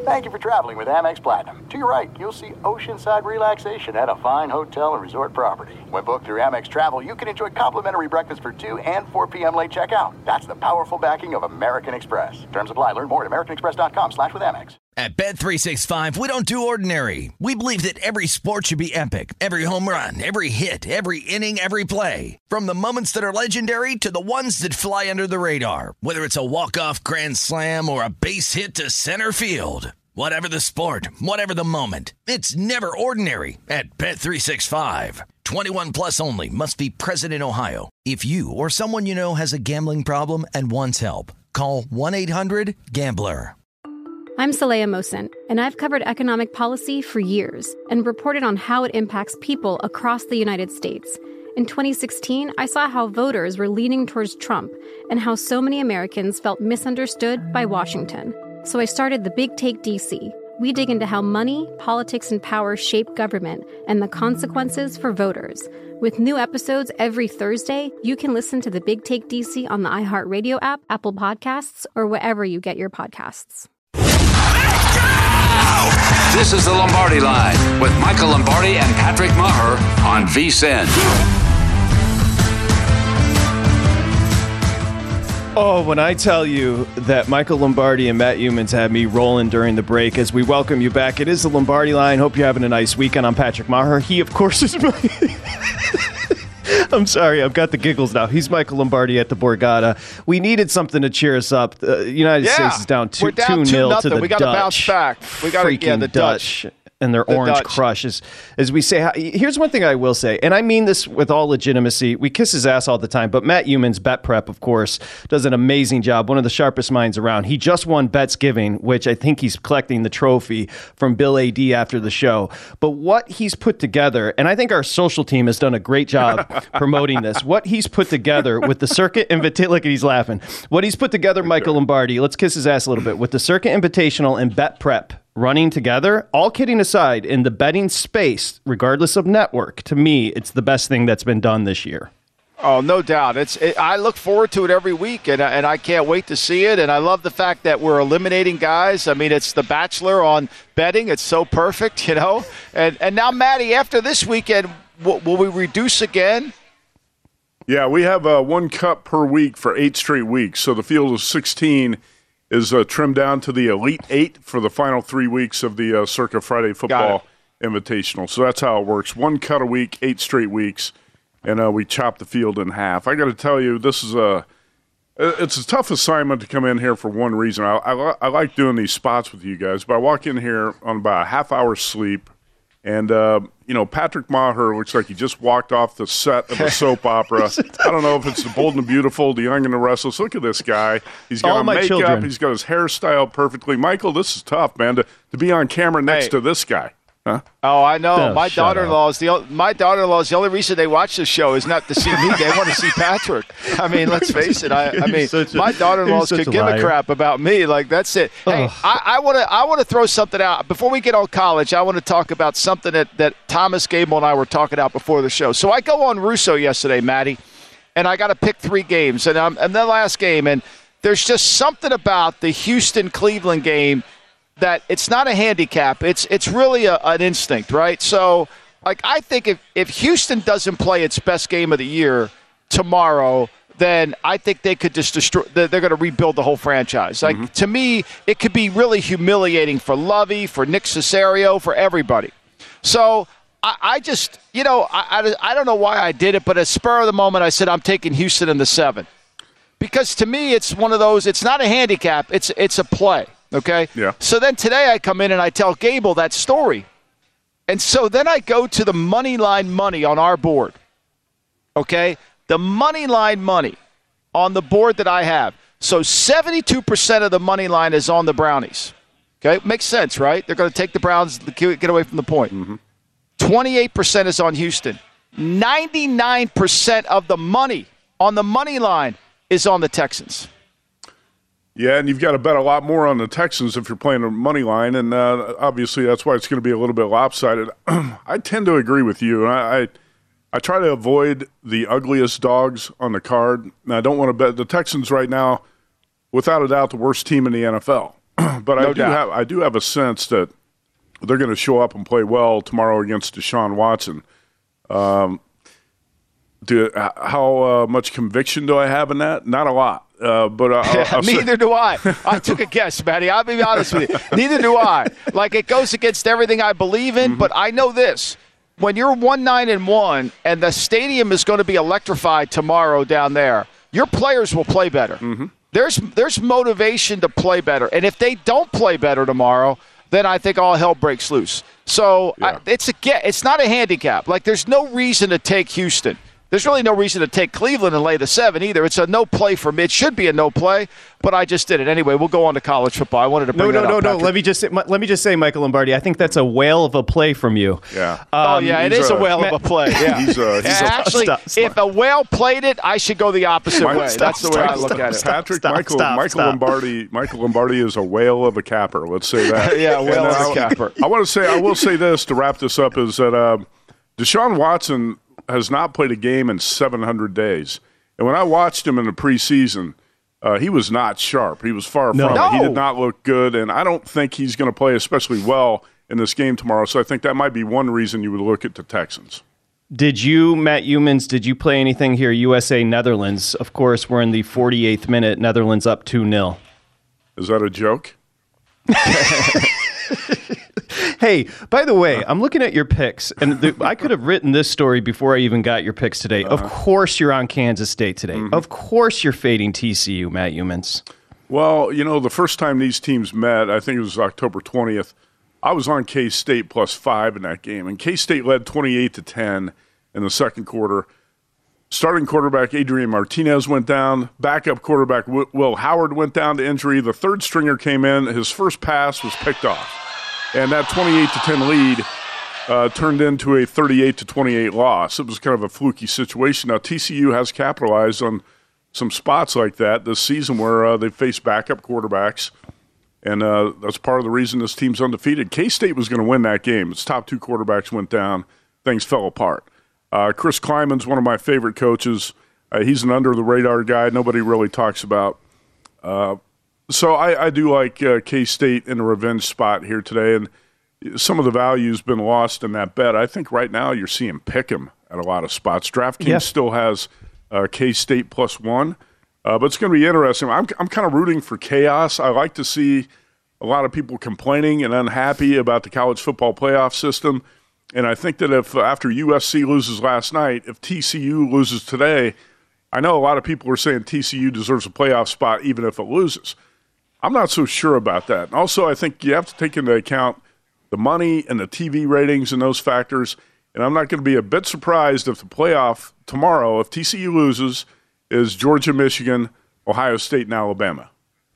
Thank you for traveling with Amex Platinum. To your right, you'll see oceanside relaxation at a fine hotel and resort property. When booked through Amex Travel, you can enjoy complimentary breakfast for 2 and 4 p.m. late checkout. That's the powerful backing of American Express. Terms apply. Learn more at americanexpress.com/withAmex. At Bet365, we don't do ordinary. We believe that every sport should be epic. Every home run, every hit, every inning, every play. From the moments that are legendary to the ones that fly under the radar. Whether it's a walk-off grand slam or a base hit to center field. Whatever the sport, whatever the moment. It's never ordinary at Bet365. 21 plus only. Must be present in Ohio. If you or someone you know has a gambling problem and wants help, call 1-800-GAMBLER. I'm Saleha Mohsin, and I've covered economic policy for years and reported on how it impacts people across the United States. In 2016, I saw how voters were leaning towards Trump and how so many Americans felt misunderstood by Washington. So I started The Big Take DC. We dig into how money, politics, and power shape government and the consequences for voters. With new episodes every Thursday, you can listen to The Big Take DC on the iHeartRadio app, Apple Podcasts, or wherever you get your podcasts. This is the Lombardi Line with Michael Lombardi and Patrick Maher on VSiN. Oh, when I tell you that Michael Lombardi and Matt Youmans had me rolling during the break as we welcome you back. It is the Lombardi Line. Hope you're having a nice weekend. I'm Patrick Maher. He, of course, is my... I'm sorry, I've got the giggles now. He's Michael Lombardi at the Borgata. We needed something to cheer us up. The United States is down 2-0 to the Dutch. We got to bounce back. We got to, the Dutch. And their orange Dutch. crush, as we say. Here's one thing I will say, and I mean this with all legitimacy. We kiss his ass all the time, but Matt Youmans, Bet Prep, of course, does an amazing job. One of the sharpest minds around. He just won Bets Giving, which I think he's collecting the trophy from Bill A.D. after the show. But what he's put together, and I think our social team has done a great job promoting this, what he's put together with the Circuit Invitational, look, he's laughing. What he's put together, Michael Lombardi, let's kiss his ass a little bit, with the Circuit Invitational and Bet Prep running together, all kidding aside, in the betting space, regardless of network, to me, it's the best thing that's been done this year. Oh, no doubt. I look forward to it every week, and I can't wait to see it. And I love the fact that we're eliminating guys. I mean, it's The Bachelor on betting. It's so perfect, you know. And now, Matty, after this weekend, will we reduce again? Yeah, we have 1 cup per week for 8 straight weeks. So the field of 16 is trimmed down to the Elite 8 for the final 3 weeks of the Circa Friday Football Invitational. So that's how it works. 1 cut a week, 8 straight weeks, and we chop the field in half. I got to tell you, this is it's a tough assignment to come in here for one reason. I like doing these spots with you guys, but I walk in here on about a half hour's sleep, and Patrick Maher looks like he just walked off the set of a soap opera. I don't know if it's The Bold and the Beautiful, The Young and the Restless. Look at this guy. He's got a makeup. Children. He's got his hair styled perfectly. Michael, this is tough, man, to be on camera next to this guy. Huh? Oh, I know. My daughter-in-law is the only reason they watch this show is not to see me. They want to see Patrick. I mean, let's face it. My daughter-in-laws could give a crap about me. Like, that's it. Hey, I want to throw something out before we get on college. I want to talk about something that Thomas Gable and I were talking about before the show. So I go on Russo yesterday, Matty, and I got to pick 3 games, and the last game, and there's just something about the Houston-Cleveland game that it's not a handicap. It's really an instinct, right? So, like, I think if Houston doesn't play its best game of the year tomorrow, then I think they could just destroy. They're going to rebuild the whole franchise. Like, to me, it could be really humiliating for Lovey, for Nick Caserio, for everybody. So I just, I don't know why I did it, but at spur of the moment, I said I'm taking Houston in the 7. Because to me, it's one of those, it's not a handicap, it's a play. Okay? Yeah. So then today I come in and I tell Gable that story. And so then I go to the money line money on our board. Okay? The money line money on the board that I have. So 72% of the money line is on the Brownies. Okay? Makes sense, right? They're going to take the Browns, get away from the point. 28% is on Houston. 99% of the money on the money line is on the Texans. Yeah, and you've got to bet a lot more on the Texans if you're playing a money line, and obviously that's why it's going to be a little bit lopsided. I tend to agree with you, and I try to avoid the ugliest dogs on the card. And I don't want to bet the Texans right now, without a doubt, the worst team in the NFL. but I do have a sense that they're going to show up and play well tomorrow against Deshaun Watson. How much conviction do I have in that? Not a lot. But neither do I. I took a guess, Matty. I'll be honest with you. Neither do I. Like, it goes against everything I believe in, but I know this. When you're 1-9-1 and the stadium is going to be electrified tomorrow down there, your players will play better. Mm-hmm. There's motivation to play better. And if they don't play better tomorrow, then I think all hell breaks loose. So it's not a handicap. Like, there's no reason to take Houston. There's really no reason to take Cleveland and lay the 7 either. It's a no play for me. It should be a no play, but I just did it anyway. We'll go on to college football. I wanted to bring that up. No. Let me just say, Michael Lombardi, I think that's a whale of a play from you. Yeah. It is a whale of a play. Yeah. Actually, if a whale played it, I should go the opposite way. That's the way I look at it. Patrick, Michael Lombardi is a whale of a capper. Let's say that. Yeah, whale of a capper. I will say this to wrap this up is that Deshaun Watson has not played a game in 700 days. And when I watched him in the preseason, he was not sharp. He was far from it. He did not look good, and I don't think he's going to play especially well in this game tomorrow. So I think that might be one reason you would look at the Texans. Did you, Matt Youmans, play anything here? USA-Netherlands. Of course, we're in the 48th minute. Netherlands up 2-0. Is that a joke? Hey, by the way, I'm looking at your picks, and I could have written this story before I even got your picks today. Of course you're on Kansas State today. Mm-hmm. Of course you're fading TCU, Matt Youmans. Well, the first time these teams met, I think it was October 20th, I was on K-State +5 in that game, and K-State led 28-10 in the second quarter. Starting quarterback Adrian Martinez went down. Backup quarterback Will Howard went down to injury. The third stringer came in. His first pass was picked off. And that 28-10 lead turned into a 38-28 loss. It was kind of a fluky situation. Now, TCU has capitalized on some spots like that this season where they faced backup quarterbacks, and that's part of the reason this team's undefeated. K-State was going to win that game. Its top two quarterbacks went down. Things fell apart. Chris Kleiman's one of my favorite coaches. He's an under-the-radar guy nobody really talks about. So I do like K-State in a revenge spot here today, and some of the value's been lost in that bet. I think right now you're seeing Pick'em at a lot of spots. DraftKings still has K-State +1, but it's going to be interesting. I'm kind of rooting for chaos. I like to see a lot of people complaining and unhappy about the college football playoff system, and I think that if after USC loses last night, if TCU loses today, I know a lot of people are saying TCU deserves a playoff spot even if it loses. I'm not so sure about that. And also, I think you have to take into account the money and the TV ratings and those factors. And I'm not going to be a bit surprised if the playoff tomorrow, if TCU loses, is Georgia, Michigan, Ohio State, and Alabama.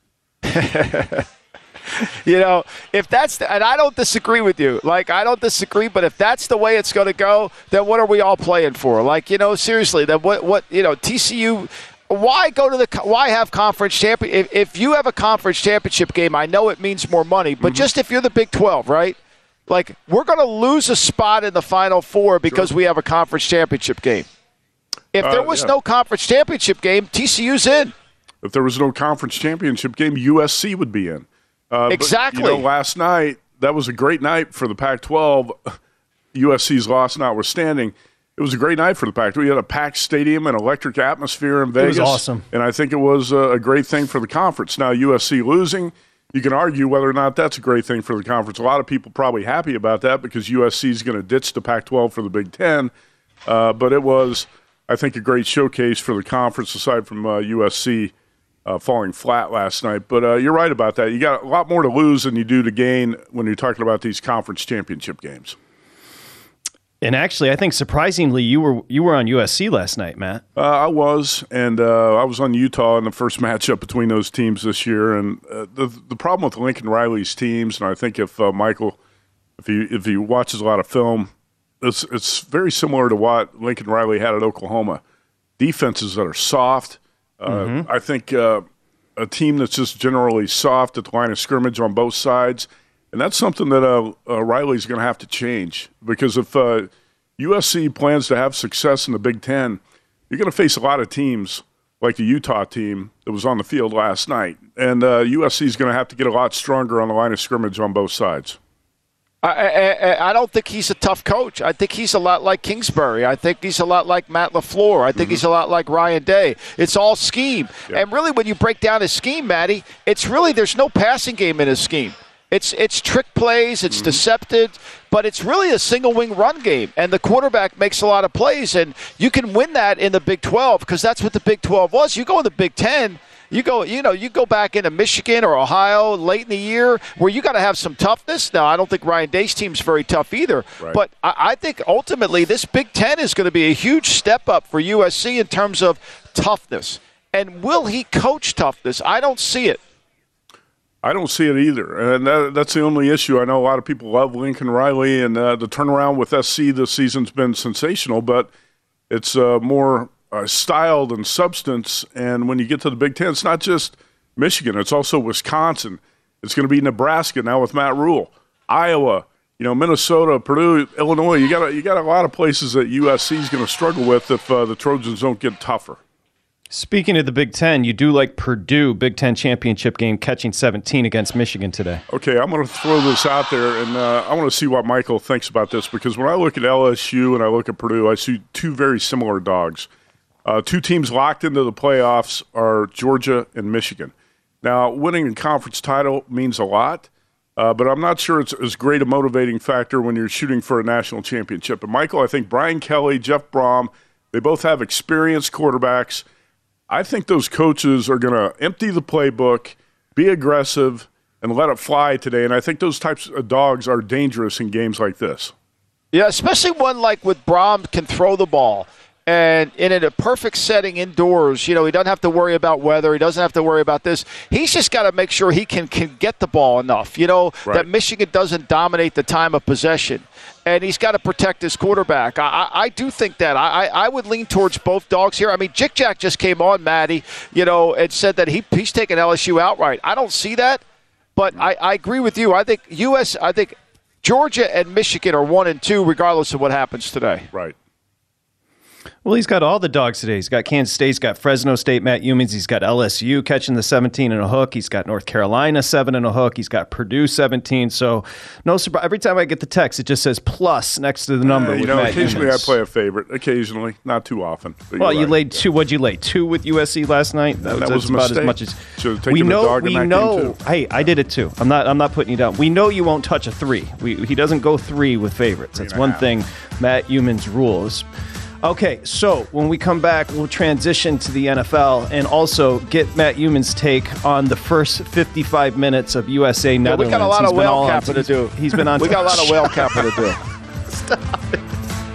If that's and I don't disagree with you. Like, I don't disagree, but if that's the way it's going to go, then what are we all playing for? Like, seriously, then what TCU. Why have conference champion? If you have a conference championship game, I know it means more money, but just if you're the Big 12, right? Like, we're going to lose a spot in the Final Four because we have a conference championship game. If there was no conference championship game, TCU's in. If there was no conference championship game, USC would be in. Exactly. But, last night, that was a great night for the Pac-12. USC's loss notwithstanding. It was a great night for the Pac-12. We had a packed stadium and electric atmosphere in Vegas. It was awesome. And I think it was a great thing for the conference. Now, USC losing, you can argue whether or not that's a great thing for the conference. A lot of people probably happy about that because USC is going to ditch the Pac-12 for the Big Ten. But it was, I think, a great showcase for the conference aside from USC falling flat last night. But you're right about that. You got a lot more to lose than you do to gain when you're talking about these conference championship games. And actually, I think surprisingly, you were on USC last night, Matt. I was, and I was on Utah in the first matchup between those teams this year. And the problem with Lincoln Riley's teams, and I think if Michael, if he watches a lot of film, it's very similar to what Lincoln Riley had at Oklahoma. Defenses that are soft. I think a team that's just generally soft at the line of scrimmage on both sides. And that's something that Riley's going to have to change because if USC plans to have success in the Big Ten, you're going to face a lot of teams like the Utah team that was on the field last night. And USC is going to have to get a lot stronger on the line of scrimmage on both sides. I don't think he's a tough coach. I think he's a lot like Kingsbury. I think he's a lot like Matt LaFleur. I think he's a lot like Ryan Day. It's all scheme. Yep. And really, when you break down his scheme, Matty, it's really there's no passing game in his scheme. It's trick plays, it's deceptive, but it's really a single-wing run game. And the quarterback makes a lot of plays, and you can win that in the Big 12 because that's what the Big 12 was. You go in the Big 10, you go back into Michigan or Ohio late in the year where you got to have some toughness. Now, I don't think Ryan Day's team's very tough either, but I think ultimately this Big 10 is going to be a huge step up for USC in terms of toughness. And will he coach toughness? I don't see it. I don't see it either, and that's the only issue. I know a lot of people love Lincoln Riley, and the turnaround with SC this season's been sensational, but it's more style than substance. And when you get to the Big Ten, it's not just Michigan. It's also Wisconsin. It's going to be Nebraska now with Matt Rule, Iowa, Minnesota, Purdue, Illinois. You got a lot of places that USC is going to struggle with if the Trojans don't get tougher. Speaking of the Big Ten, you do like Purdue Big Ten championship game catching 17 against Michigan today. Okay, I'm going to throw this out there, and I want to see what Michael thinks about this, because when I look at LSU and I look at Purdue, I see two very similar dogs. Two teams locked into the playoffs are Georgia and Michigan. Now, winning a conference title means a lot, but I'm not sure it's as great a motivating factor when you're shooting for a national championship. And Michael, I think Brian Kelly, Jeff Brom, they both have experienced quarterbacks. I think those coaches are going to empty the playbook, be aggressive, and let it fly today. And I think those types of dogs are dangerous in games like this. Yeah, especially one like with Brom can throw the ball. And in a perfect setting indoors, he doesn't have to worry about weather. He doesn't have to worry about this. He's just got to make sure he can get the ball enough, that Michigan doesn't dominate the time of possession. And he's got to protect his quarterback. I do think that. I would lean towards both dogs here. I mean, Jick Jack just came on, Matty, and said that he's taking LSU outright. I don't see that, but I agree with you. I think Georgia and Michigan are 1 and 2 regardless of what happens today. Right. Well, he's got all the dogs today. He's got Kansas State, he's got Fresno State, Matt Humans, he's got LSU catching the 17 and a hook, he's got North Carolina 7 and a hook, he's got Purdue 17. So no surprise. Every time I get the text, it just says plus next to the number. Occasionally Humans. I play a favorite. Occasionally, not too often. Well, you laid 2. What'd you lay? 2 with USC last night. That was a about mistake. as much as should have taken the dog in that game too. Hey, I did it too. I'm not putting you down. We know you won't touch a 3. He doesn't go 3 with favorites. That's one thing Matt Humans rules. Okay, so when we come back, we'll transition to the NFL and also get Matt Humans' take on the first 55 minutes of USA Netherlands. We got a lot of whale capping to do. He's been on. We got a lot of whale capping to do. Stop it.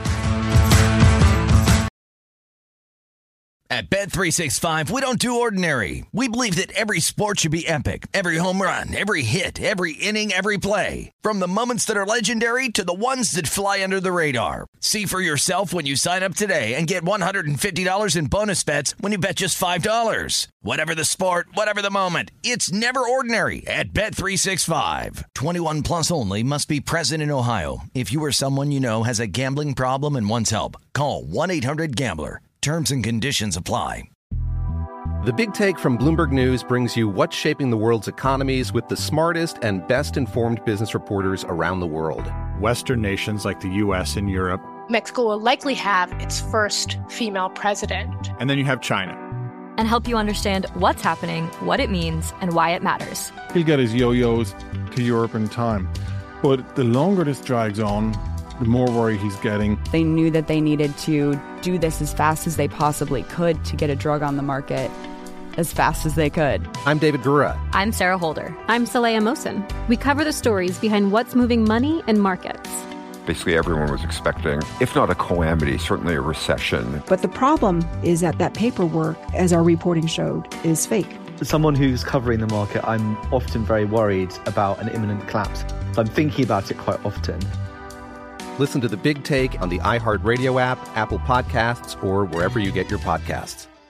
At Bet365, we don't do ordinary. We believe that every sport should be epic. Every home run, every hit, every inning, every play. From the moments that are legendary to the ones that fly under the radar. See for yourself when you sign up today and get $150 in bonus bets when you bet just $5. Whatever the sport, whatever the moment, it's never ordinary at Bet365. 21 plus only. Must be present in Ohio. If you or someone you know has a gambling problem and wants help, call 1-800-GAMBLER. Terms and conditions apply. The Big Take from Bloomberg News brings you what's shaping the world's economies with the smartest and best-informed business reporters around the world. Western nations like the U.S. and Europe. Mexico will likely have its first female president. And then you have China. And help you understand what's happening, what it means, and why it matters. He'll get his yo-yos to Europe in time. But the longer this drags on, the more worry he's getting. They knew that they needed to do this as fast as they possibly could to get a drug on the market as fast as they could. I'm David Gura. I'm Sarah Holder. I'm Saleha Mohsen. We cover the stories behind what's moving money and markets. Basically, everyone was expecting, if not a calamity, certainly a recession. But the problem is that paperwork, as our reporting showed, is fake. As someone who's covering the market, I'm often very worried about an imminent collapse. So I'm thinking about it quite often. Listen to The Big Take on the iHeartRadio app, Apple Podcasts, or wherever you get your podcasts.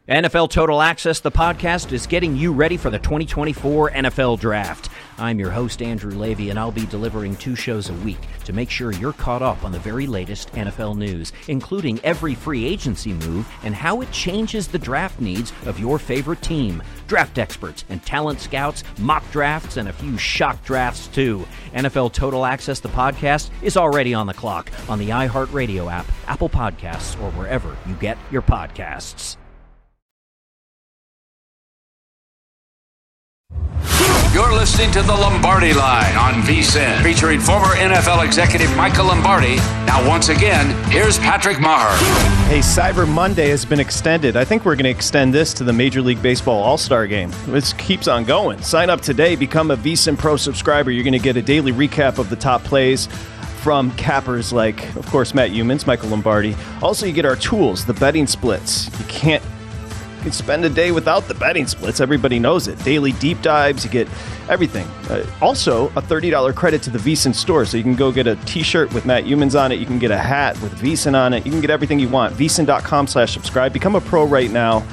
NFL Total Access, the podcast, is getting you ready for the 2024 NFL Draft. I'm your host, Andrew Levy, and I'll be delivering 2 shows a week to make sure you're caught up on the very latest NFL news, including every free agency move and how it changes the draft needs of your favorite team. Draft experts and talent scouts, mock drafts, and a few shock drafts, too. NFL Total Access, the podcast, is already on the clock on the iHeartRadio app, Apple Podcasts, or wherever you get your podcasts. You're listening to The Lombardi Line on VSiN, featuring former NFL executive Michael Lombardi. Now, once again, here's Patrick Maher. Hey, Cyber Monday has been extended. I think we're going to extend this to the Major League Baseball All-Star Game. This keeps on going. Sign up today. Become a VSiN Pro subscriber. You're going to get a daily recap of the top plays from cappers like, of course, Matt Youmans, Michael Lombardi. Also, you get our tools, the betting splits. You can spend a day without the betting splits. Everybody knows it. Daily deep dives. You get everything. Also, a $30 credit to the VSiN store. So you can go get a t-shirt with Matt Youmans on it. You can get a hat with VSiN on it. You can get everything you want. VSiN.com/subscribe. Become a pro right now.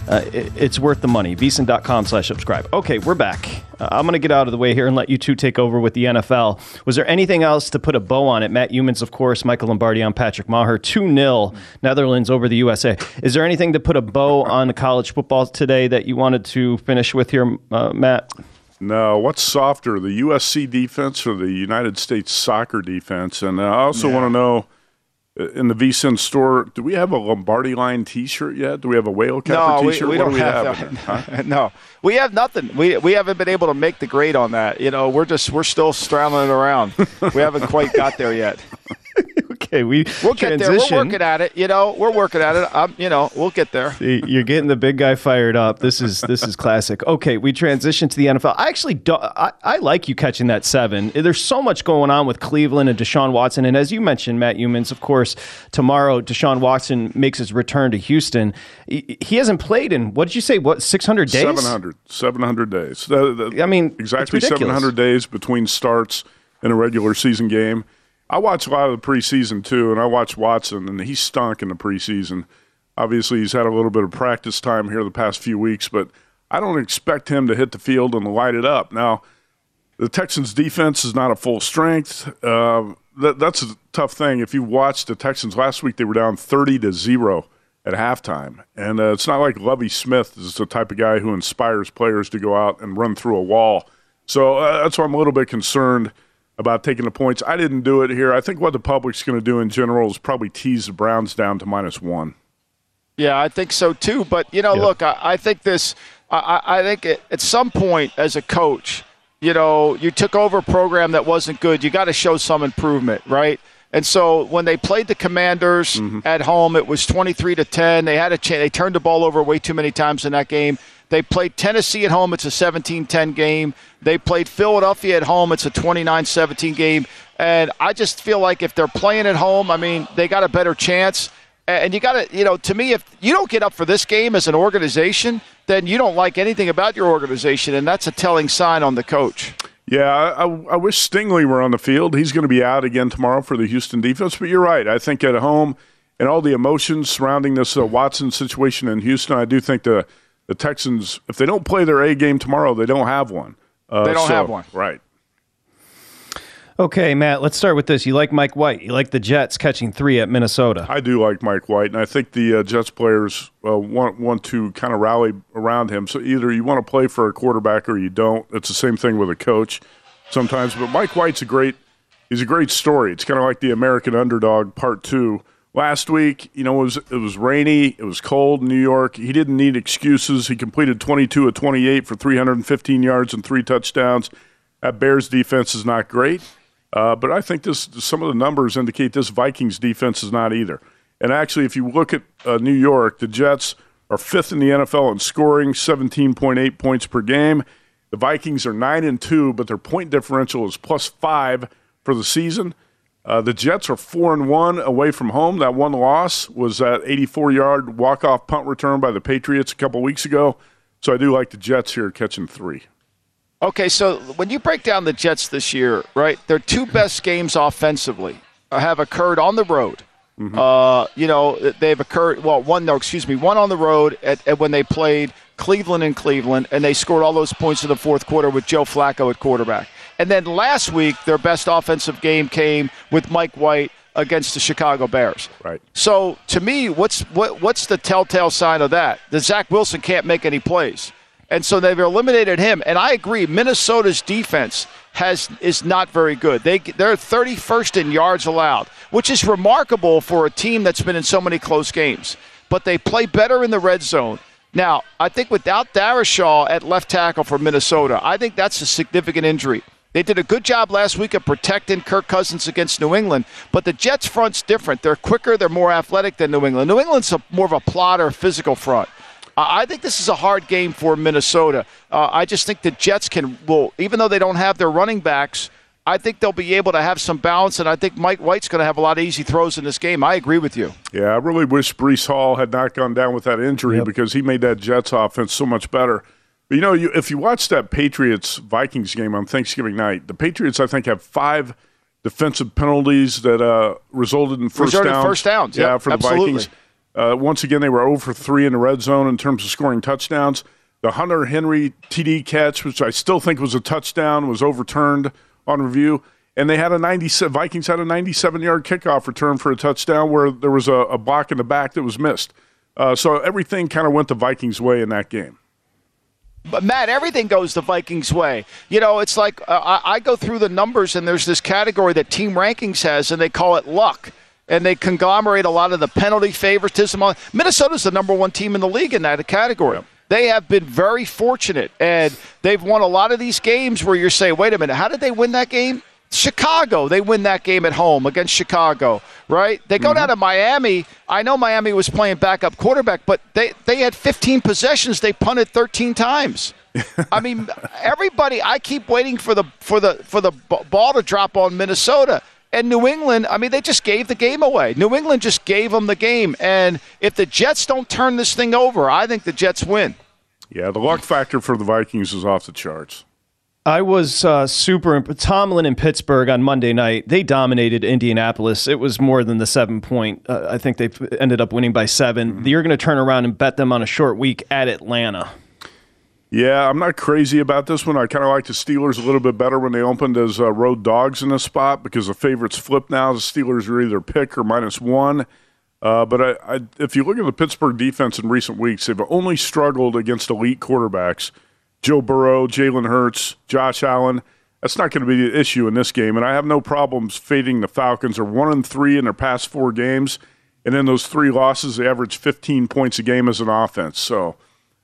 It's worth the money. VSiN.com/subscribe. Okay, we're back. I'm going to get out of the way here and let you two take over with the NFL. Was there anything else to put a bow on it? Matt Youmans, of course, Michael Lombardi, I'm Patrick Maher. 2-0, Netherlands over the USA. Is there anything to put a bow on the college football today that you wanted to finish with here, Matt? No, what's softer, the USC defense or the United States soccer defense? And I also want to know, in the VSiN store, do we have a Lombardi Line T-shirt yet? Do we have a whale capper T-shirt? We don't have that. Huh? No, we have nothing. We haven't been able to make the grade on that. You know, we're still straddling around. We haven't quite got there yet. Okay, we'll get there. We're working at it. We're working at it. We'll get there. See, you're getting the big guy fired up. This is classic. Okay, we transition to the NFL. I actually I like you catching that 7. There's so much going on with Cleveland and Deshaun Watson, and as you mentioned, Matt Youmans, of course, tomorrow Deshaun Watson makes his return to Houston. He hasn't played in, what did you say? 600 days? 700 days. I mean, exactly 700 days between starts in a regular season game. I watch a lot of the preseason, too, and I watch Watson, and he stunk in the preseason. Obviously, he's had a little bit of practice time here the past few weeks, but I don't expect him to hit the field and light it up. Now, the Texans' defense is not at full strength. That's a tough thing. If you watched the Texans last week, they were down 30-0 at halftime. And it's not like Lovie Smith is the type of guy who inspires players to go out and run through a wall. So that's why I'm a little bit concerned about taking the points. I didn't do it here. I think what the public's going to do in general is probably tease the Browns down to -1. Yeah, I think so too. But, look, I think this – I think at some point as a coach, you took over a program that wasn't good. You got to show some improvement, right? And so when they played the Commanders at home, it was 23-10. They had a chance. They turned the ball over way too many times in that game. They played Tennessee at home. It's a 17-10 game. They played Philadelphia at home. It's a 29-17 game. And I just feel like if they're playing at home, I mean, they got a better chance. And you got to, to me, if you don't get up for this game as an organization, then you don't like anything about your organization, and that's a telling sign on the coach. Yeah, I wish Stingley were on the field. He's going to be out again tomorrow for the Houston defense. But you're right. I think at home and all the emotions surrounding this Watson situation in Houston, I do think the Texans, if they don't play their A game tomorrow, they don't have one. They don't have one. Right. Okay, Matt, let's start with this. You like Mike White. You like the Jets catching 3 at Minnesota. I do like Mike White, and I think the Jets players want to kind of rally around him. So either you want to play for a quarterback or you don't. It's the same thing with a coach sometimes. But Mike White's a great story. It's kind of like the American Underdog Part 2. Last week, it was rainy, it was cold in New York. He didn't need excuses. He completed 22 of 28 for 315 yards and 3 touchdowns. That Bears defense is not great. But I think some of the numbers indicate this Vikings defense is not either. And actually, if you look at New York, the Jets are 5th in the NFL in scoring, 17.8 points per game. The Vikings are 9-2, but their point differential is +5 for the season. The Jets are 4-1 away from home. That one loss was that 84-yard walk-off punt return by the Patriots a couple weeks ago. So I do like the Jets here catching 3. Okay, so when you break down the Jets this year, right, their 2 best games offensively have occurred on the road Mm-hmm. They've occurred. Well, one on the road at when they played Cleveland in Cleveland, and they scored all those points in the fourth quarter with Joe Flacco at quarterback. And then last week, their best offensive game came with Mike White against the Chicago Bears. Right. So to me, what's the telltale sign of that? That Zach Wilson can't make any plays. And so they've eliminated him. And I agree, Minnesota's defense is not very good. They're 31st in yards allowed, which is remarkable for a team that's been in so many close games. But they play better in the red zone. Now, I think without Darrisaw at left tackle for Minnesota, I think that's a significant injury. They did a good job last week of protecting Kirk Cousins against New England, but the Jets' front's different. They're quicker, they're more athletic than New England. New England's more of a plotter, physical front. I think this is a hard game for Minnesota. I just think the Jets will, even though they don't have their running backs, I think they'll be able to have some balance, and I think Mike White's going to have a lot of easy throws in this game. I agree with you. Yeah, I really wish Breece Hall had not gone down with that injury because he made that Jets offense so much better. But, if you watch that Patriots-Vikings game on Thanksgiving night, the Patriots, I think, have 5 defensive penalties that resulted in first downs. Yeah, for the absolutely. Vikings. Once again, they were 0 for 3 in the red zone in terms of scoring touchdowns. The Hunter Henry TD catch, which I still think was a touchdown, was overturned on review. And they had Vikings had a 97-yard kickoff return for a touchdown where there was a block in the back that was missed. So everything kind of went the Vikings' way in that game. But, Matt, everything goes the Vikings' way. It's like I go through the numbers, and there's this category that Team Rankings has, and they call it luck. And they conglomerate a lot of the penalty favoritism on. Minnesota's the number 1 team in the league in that category. Yep. They have been very fortunate, and they've won a lot of these games where you're saying, wait a minute, how did they win that game? Chicago, they win that game at home against Chicago, right? They go down to Miami. I know Miami was playing backup quarterback, but they had 15 possessions. They punted 13 times. I mean, everybody. I keep waiting for the ball to drop on Minnesota. And New England, I mean, they just gave the game away. New England just gave them the game. And if the Jets don't turn this thing over, I think the Jets win. Yeah, the luck factor for the Vikings is off the charts. I was Tomlin in Pittsburgh on Monday night. They dominated Indianapolis. It was more than the 7-point. I think they ended up winning by 7. Mm-hmm. You're going to turn around and bet them on a short week at Atlanta. Yeah, I'm not crazy about this one. I kind of like the Steelers a little bit better when they opened as road dogs in this spot because the favorites flip now. The Steelers are either pick or -1. But if you look at the Pittsburgh defense in recent weeks, they've only struggled against elite quarterbacks. Joe Burrow, Jalen Hurts, Josh Allen. That's not going to be the issue in this game. And I have no problems fading the Falcons. They're 1-3 in their past 4 games. And in those 3 losses, they average 15 points a game as an offense. So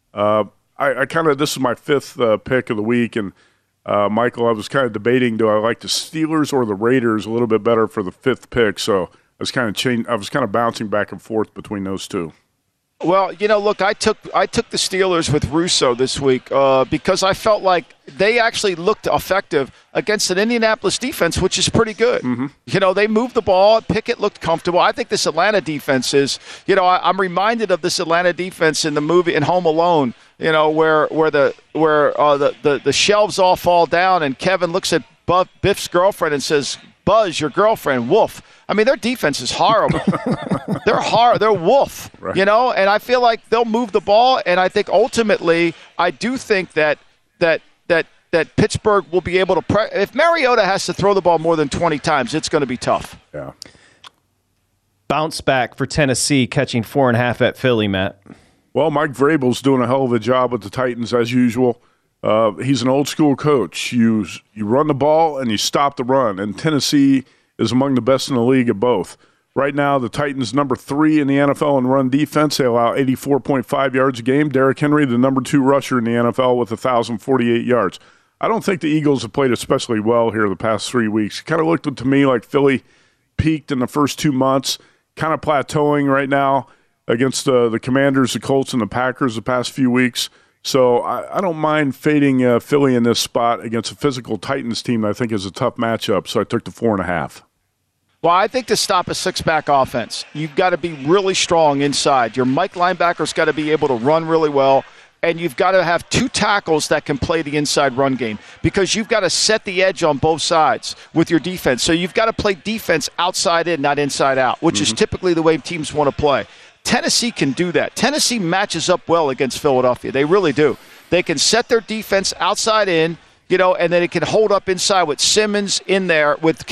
this is my 5th pick of the week. And, Michael, I was kind of debating, do I like the Steelers or the Raiders a little bit better for the 5th pick? So I was kind of bouncing back and forth between those 2. Well, look, I took the Steelers with Russo this week because I felt like they actually looked effective against an Indianapolis defense, which is pretty good. Mm-hmm. They moved the ball. Pickett looked comfortable. I think this Atlanta defense is, I'm reminded of this Atlanta defense in the movie in Home Alone, where the shelves all fall down and Kevin looks at Biff's girlfriend and says, Buzz, your girlfriend, woof. I mean, their defense is horrible. They're woof, right. And I feel like they'll move the ball, and I think ultimately I do think that Pittsburgh will be able to if Mariota has to throw the ball more than 20 times, it's going to be tough. Yeah. Bounce back for Tennessee, catching 4.5 at Philly, Matt. Well, Mike Vrabel's doing a hell of a job with the Titans as usual. He's an old-school coach. You run the ball and you stop the run, and Tennessee is among the best in the league at both. Right now, the Titans number 3 in the NFL in run defense. They allow 84.5 yards a game. Derrick Henry, the number 2 rusher in the NFL with 1,048 yards. I don't think the Eagles have played especially well here the past 3 weeks. It kind of looked to me like Philly peaked in the first 2 months, kind of plateauing right now against the Commanders, the Colts, and the Packers the past few weeks. So I don't mind fading Philly in this spot against a physical Titans team that I think is a tough matchup, so I took the 4.5. Well, I think to stop a 6-back offense, you've got to be really strong inside. Your Mike linebacker's got to be able to run really well. and you've got to have 2 tackles that can play the inside run game because you've got to set the edge on both sides with your defense. So you've got to play defense outside in, not inside out, which is typically the way teams want to play. Tennessee can do that. Tennessee matches up well against Philadelphia. They really do. They can set their defense outside in, and then it can hold up inside with Simmons in there with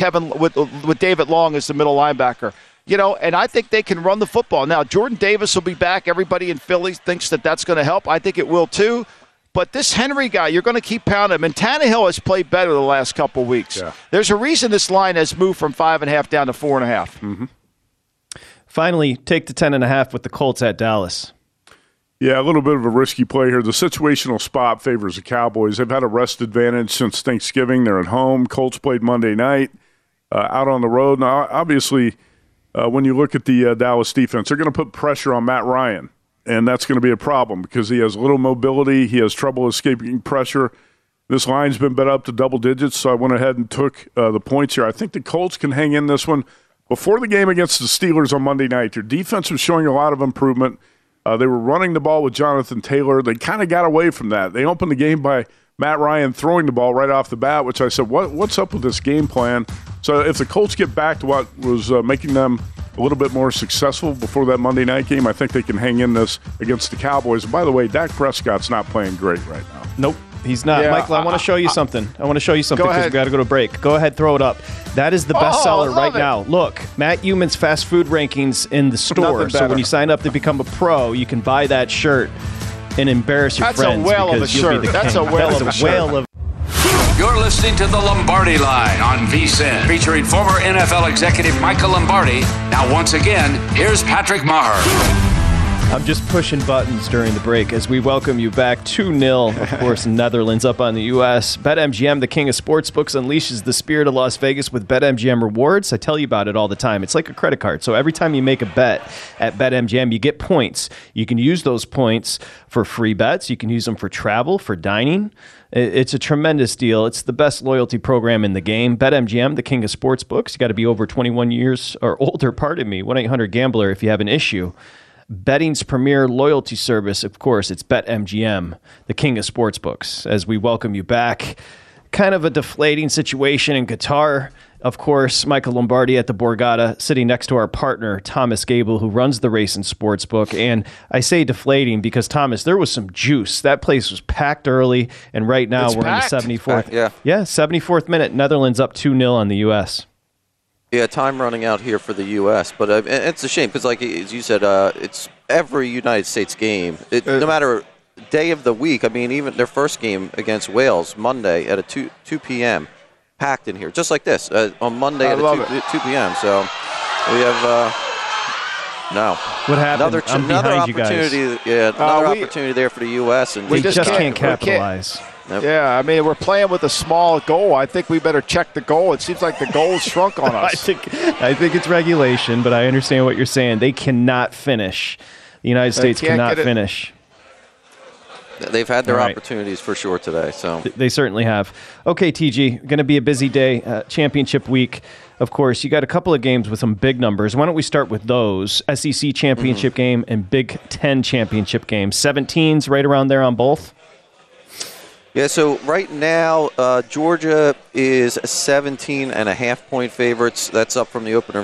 David Long as the middle linebacker. And I think they can run the football. Now, Jordan Davis will be back. Everybody in Philly thinks that that's going to help. I think it will too. But this Henry guy, you're going to keep pounding him. And Tannehill has played better the last couple of weeks. Yeah. There's a reason this line has moved from 5.5 down to 4.5. Finally, take the 10.5 with the Colts at Dallas. Yeah, a little bit of a risky play here. The situational spot favors the Cowboys. They've had a rest advantage since Thanksgiving. They're at home. Colts played Monday night, out on the road. Now, obviously, when you look at the Dallas defense, they're going to put pressure on Matt Ryan, and that's going to be a problem because he has little mobility. He has trouble escaping pressure. This line's been bet up to double digits, so I went ahead and took the points here. I think the Colts can hang in this one. Before the game against the Steelers on Monday night, their defense was showing a lot of improvement. They were running the ball with Jonathan Taylor. They kind of got away from that. They opened the game by Matt Ryan throwing the ball right off the bat, which I said, what's up with this game plan? So if the Colts get back to what was making them a little bit more successful before that Monday night game, I think they can hang in this against the Cowboys. And by the way, Dak Prescott's not playing great right now. Nope. He's not. Yeah, Michael, I want to show you something. I want to show you something because we've got to go to break. Go ahead, throw it up. That is the bestseller right now. Look, Matt Youmans fast food rankings in the store. So when you sign up to become a pro, you can buy that shirt and embarrass your friends. That's a whale of a shirt. That's a whale of a shirt. You're listening to the Lombardi Line on VSiN, featuring former NFL executive Michael Lombardi. Now, once again, here's Patrick Maher. I'm just pushing buttons during the break as we welcome you back 2-0. Of course, Netherlands up on the U.S. BetMGM, the king of sportsbooks, unleashes the spirit of Las Vegas with BetMGM rewards. I tell you about it all the time. It's like a credit card. So every time you make a bet at BetMGM, you get points. You can use those points for free bets. You can use them for travel, for dining. It's a tremendous deal. It's the best loyalty program in the game. BetMGM, the king of sportsbooks. You got to be over 21 years or older, 1-800-GAMBLER if you have an issue. Betting's premier loyalty service, of course, it's BetMGM, the king of sportsbooks. As we welcome you back, kind of a deflating situation in Qatar. Of course, Michael Lombardi at the Borgata, sitting next to our partner, Thomas Gable, who runs the Race and Sportsbook. And I say deflating because, Thomas, there was some juice. That place was packed early, and right now we're in the 74th. Yeah, 74th minute. Netherlands up 2-0 on the U.S. Yeah, time running out here for the U.S., but it's a shame because, like as you said, it's every United States game. No matter day of the week, I mean, even their first game against Wales, Monday at 2 p.m., packed in here, just like this, on Monday at 2 p.m. So we have what happened? Another opportunity. Yeah, another opportunity there for the U.S. and we just can't capitalize. Yep. Yeah, I mean, we're playing with a small goal. I think we better check the goal. It seems like the goal's shrunk on us. I think it's regulation, but I understand what you're saying. They cannot finish. The United States cannot finish. They've had their opportunities for sure today. So they certainly have. Okay, TG, going to be a busy day. Championship week. Of course, you got a couple of games with some big numbers. Why don't we start with those? SEC championship game and Big Ten championship game. 17s right around there on both? Yeah, so right now, Georgia is 17.5-point favorites. That's up from the opener of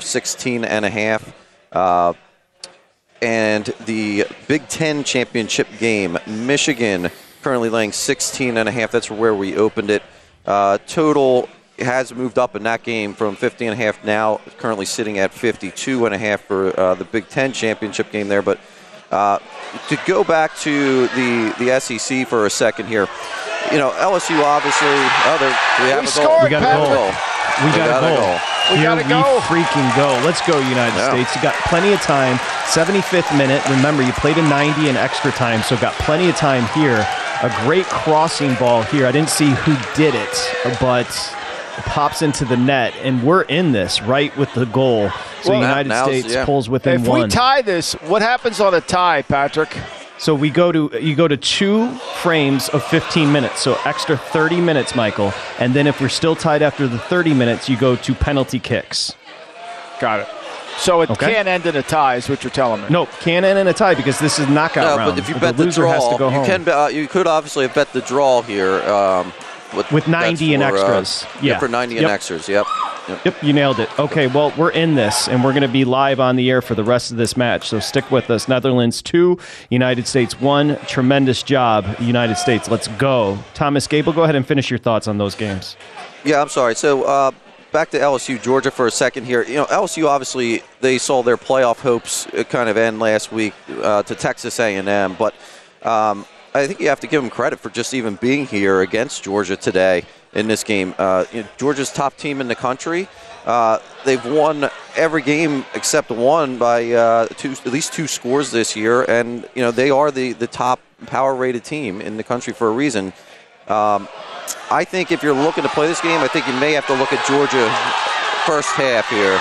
16.5. And the Big Ten championship game, Michigan currently laying 16.5. That's where we opened it. Total has moved up in that game from 50.5 now, currently sitting at 52.5 for the Big Ten championship game there. But to go back to the SEC for a second here, you know, LSU obviously. We got a goal. We got a goal. We got to go. Freaking go. Let's go, United States. You got plenty of time. 75th minute. Remember, you played a 90 in extra time, so got plenty of time here. A great crossing ball here. I didn't see who did it, but it pops into the net, and we're in this right with the goal. So United States pulls within one. If we tie this, what happens on a tie, Patrick? So you go to 2 frames of 15 minutes, so extra 30 minutes, Michael. And then if we're still tied after the 30 minutes, you go to penalty kicks. Got it. So it can't end in a tie, is what you're telling me. No, can't end in a tie because this is knockout round. But if you bet the loser draw, has to go home. You could obviously have bet the draw here. With 90 and extras. For 90 and extras, Yep, you nailed it. Okay, well, we're in this, and we're going to be live on the air for the rest of this match, so stick with us. Netherlands 2, United States 1. Tremendous job, United States. Let's go. Thomas Gable, go ahead and finish your thoughts on those games. Yeah, I'm sorry. So back to LSU, Georgia for a second here. LSU, obviously, they saw their playoff hopes kind of end last week to Texas A&M, but I think you have to give them credit for just even being here against Georgia today in this game. Georgia's top team in the country. They've won every game except one by at least 2 scores this year, and they are the top power-rated team in the country for a reason. I think if you're looking to play this game, I think you may have to look at Georgia first half here.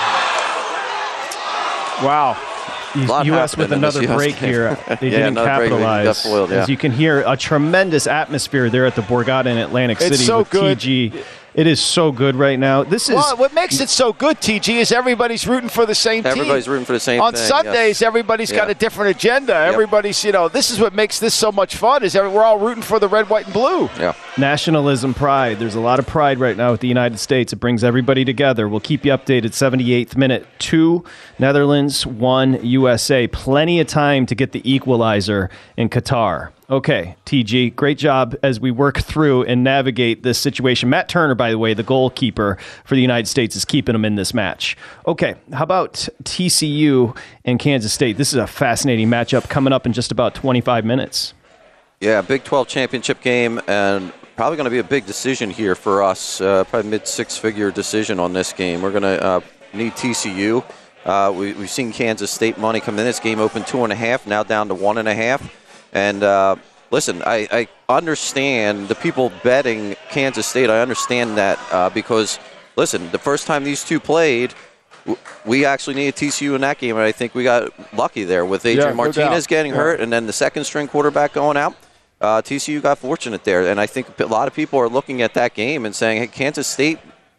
Wow. U.S. with another break here. They didn't capitalize. Foiled, As you can hear, a tremendous atmosphere there at the Borgata in Atlantic City. It's so with good. TG. It is so good right now. What makes it so good, TG, is everybody's rooting for the same team. Everybody's rooting for the same On thing. Sundays, everybody's got a different agenda. Everybody's, this is what makes this so much fun, is we're all rooting for the red, white, and blue. Yeah. Nationalism, pride. There's a lot of pride right now with the United States. It brings everybody together. We'll keep you updated. 78th minute, 2 Netherlands, 1 USA. Plenty of time to get the equalizer in Qatar. Okay, TG, great job as we work through and navigate this situation. Matt Turner, by the way, the goalkeeper for the United States, is keeping them in this match. Okay, how about TCU and Kansas State? This is a fascinating matchup coming up in just about 25 minutes. Yeah, Big 12 championship game, and probably going to be a big decision here for us, probably mid-6-figure decision on this game. We're going to need TCU. We've seen Kansas State money come in. This game opened 2.5, now down to 1.5. And listen, I understand the people betting Kansas State. I understand that because, listen, the first time these two played, we actually needed TCU in that game, and I think we got lucky there with Adrian Martinez getting hurt and then the second-string quarterback going out. TCU got fortunate there, and I think a lot of people are looking at that game and saying, hey, Kansas State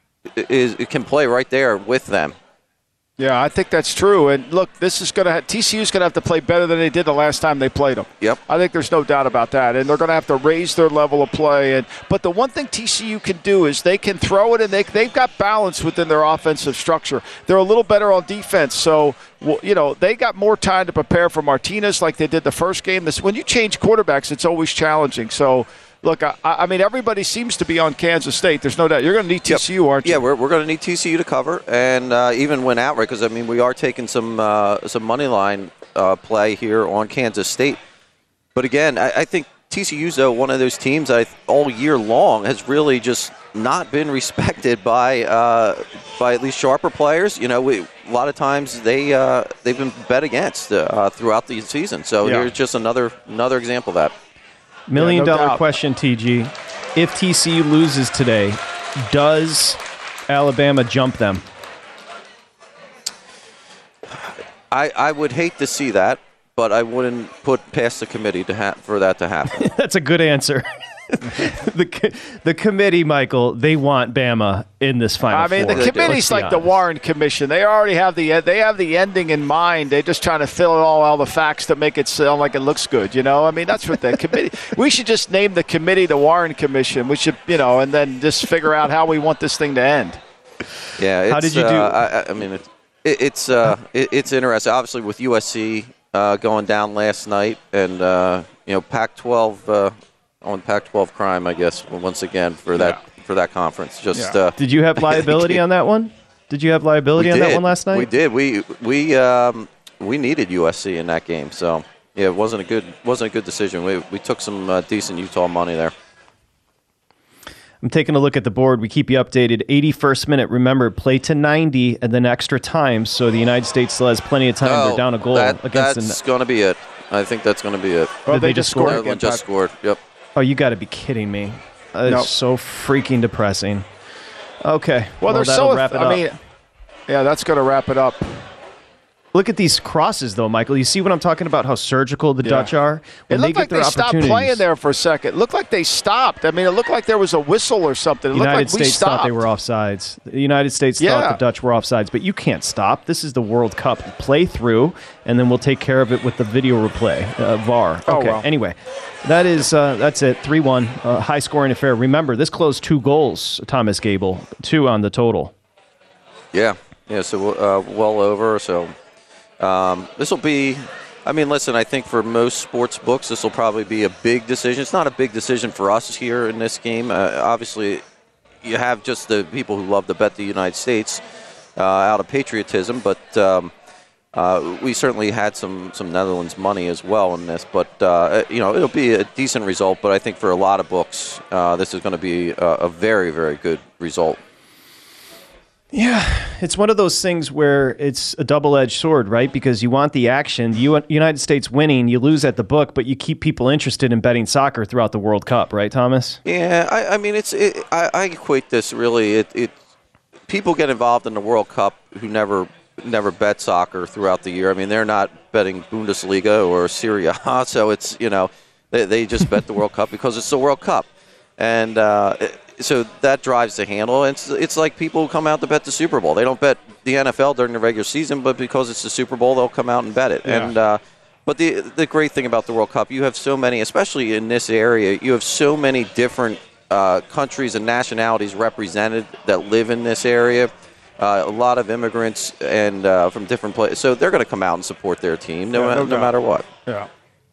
can play right there with them. Yeah, I think that's true. And look, TCU's going to have to play better than they did the last time they played them. Yep. I think there's no doubt about that. And they're going to have to raise their level of play. But the one thing TCU can do is they can throw it, and they've got balance within their offensive structure. They're a little better on defense. So, they got more time to prepare for Martinez like they did the first game. When you change quarterbacks, it's always challenging. So, look, I mean, everybody seems to be on Kansas State. There's no doubt. You're going to need TCU, aren't you? Yeah, we're going to need TCU to cover and even win outright because, we are taking some money line play here on Kansas State. But, again, I think TCU's, though, one of those teams all year long has really just not been respected by at least sharper players. A lot of times they've been bet against throughout the season. So here's just another example of that. Million-dollar question, TG. If TCU loses today, does Alabama jump them? I would hate to see that, but I wouldn't put past the committee for that to happen. That's a good answer. The committee, Michael, they want Bama in this Final Four. The committee's like the Warren Commission. They already have the ending in mind. They're just trying to fill all the facts to make it sound like it looks good. That's what the committee. We should just name the committee the Warren Commission. We should, and then just figure out how we want this thing to end. Yeah. How did you do? It's interesting. Obviously, with USC going down last night, and Pac-12. On Pac-12 crime, I guess, once again for that conference. Did you have liability on that one? Did you have liability on that one last night? We did. We needed USC in that game, so it wasn't a good decision. We took some decent Utah money there. I'm taking a look at the board. We keep you updated. 81st minute. Remember, play to 90 and then extra time. So the United States still has plenty of time. They're down a goal That's going to be it. I think that's going to be it. Well, they just scored. Netherlands just scored. Yep. Oh, you got to be kidding me. It's so freaking depressing. Okay. Well, that'll wrap it up. That's going to wrap it up. Look at these crosses, though, Michael. You see what I'm talking about, how surgical the Dutch are? It looked like they stopped playing there for a second. It looked like they stopped. I mean, it looked like there was a whistle or something. It the looked United like we States stopped. thought they were offsides. The United States thought the Dutch were offsides, but you can't stop. This is the World Cup. Play through, and then we'll take care of it with the video replay, VAR. Okay, well. Anyway, that's it, 3-1, high-scoring affair. Remember, this closed 2 goals, Thomas Gable, 2 on the total. Yeah, so well over, so... this will be, I mean, listen, I think for most sports books, this will probably be a big decision. It's not a big decision for us here in this game. Obviously, you have just the people who love to bet the United States out of patriotism, but we certainly had some Netherlands money as well in this. But, it'll be a decent result, but I think for a lot of books, this is going to be a very, very good result. Yeah, it's one of those things where it's a double-edged sword, right? Because you want the action. United States winning, you lose at the book, but you keep people interested in betting soccer throughout the World Cup, right, Thomas? Yeah, I mean, I equate this really. People get involved in the World Cup who never bet soccer throughout the year. I mean, they're not betting Bundesliga or Serie A, so it's they just bet the World Cup because it's the World Cup, and. So that drives the handle. It's like people who come out to bet the Super Bowl. They don't bet the NFL during the regular season, but because it's the Super Bowl, they'll come out and bet it. Yeah. And but the great thing about the World Cup, you have so many, especially in this area, you have so many different countries and nationalities represented that live in this area. A lot of immigrants and from different places. So they're going to come out and support their team no matter what. Yeah.